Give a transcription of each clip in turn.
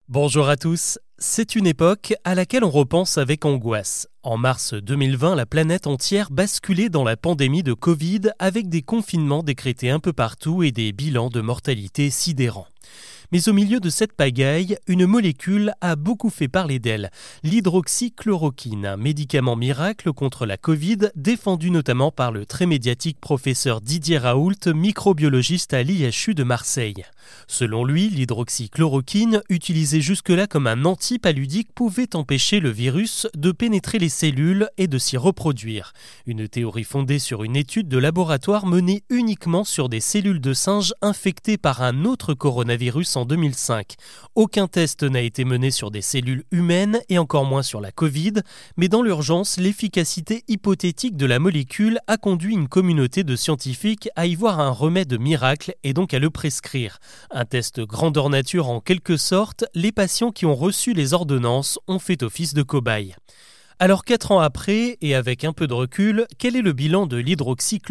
Bonjour à tous. C'est une époque à laquelle on repense avec angoisse. En mars 2020, la planète entière basculait dans la pandémie de Covid avec des confinements décrétés un peu partout et des bilans de mortalité sidérants. Mais au milieu de cette pagaille, une molécule a beaucoup fait parler d'elle, l'hydroxychloroquine, un médicament miracle contre la Covid, défendu notamment par le très médiatique professeur Didier Raoult, microbiologiste à l'IHU de Marseille. Selon lui, l'hydroxychloroquine, utilisée jusque-là comme un antipaludique, pouvait empêcher le virus de pénétrer les cellules et de s'y reproduire. Une théorie fondée sur une étude de laboratoire menée uniquement sur des cellules de singes infectées par un autre coronavirus en 2005. Aucun test n'a été mené sur des cellules humaines et encore moins sur la Covid, mais dans l'urgence, l'efficacité hypothétique de la molécule a conduit une communauté de scientifiques à y voir un remède miracle et donc à le prescrire. Un test grandeur nature en quelque sorte, les patients qui ont reçu les ordonnances ont fait office de cobayes. Alors 4 ans après, et avec un peu de recul, quel est le bilan de l'hydroxychloroquine ?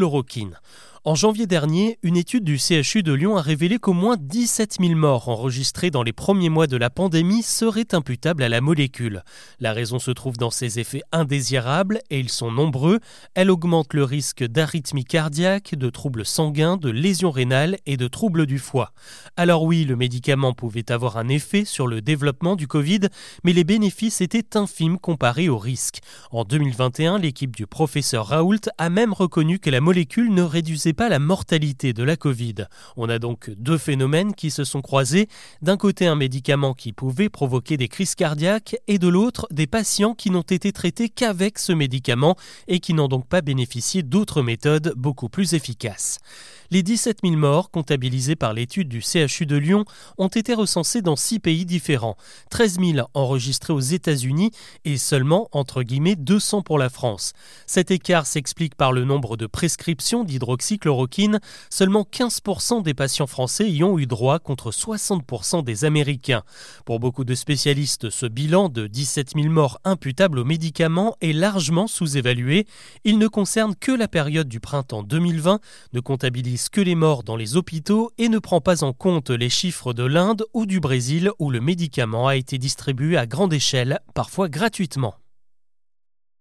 En janvier dernier, une étude du CHU de Lyon a révélé qu'au moins 17 000 morts enregistrés dans les premiers mois de la pandémie seraient imputables à la molécule. La raison se trouve dans ses effets indésirables, et ils sont nombreux. Elle augmente le risque d'arythmie cardiaque, de troubles sanguins, de lésions rénales et de troubles du foie. Alors oui, le médicament pouvait avoir un effet sur le développement du Covid, mais les bénéfices étaient infimes comparés aux risques. En 2021, l'équipe du professeur Raoult a même reconnu que la molécule ne réduisait pas la mortalité de la Covid. On a donc deux phénomènes qui se sont croisés. D'un côté, un médicament qui pouvait provoquer des crises cardiaques et de l'autre, des patients qui n'ont été traités qu'avec ce médicament et qui n'ont donc pas bénéficié d'autres méthodes beaucoup plus efficaces. Les 17 000 morts comptabilisés par l'étude du CHU de Lyon ont été recensés dans 6 pays différents. 13 000 enregistrés aux États-Unis et seulement, entre guillemets, 200 pour la France. Cet écart s'explique par le nombre de prescriptions d'hydroxychloroquine. Seulement 15% des patients français y ont eu droit contre 60% des Américains. Pour beaucoup de spécialistes, ce bilan de 17 000 morts imputables aux médicaments est largement sous-évalué. Il ne concerne que la période du printemps 2020, ne comptabilise que les morts dans les hôpitaux et ne prend pas en compte les chiffres de l'Inde ou du Brésil où le médicament a été distribué à grande échelle, parfois gratuitement.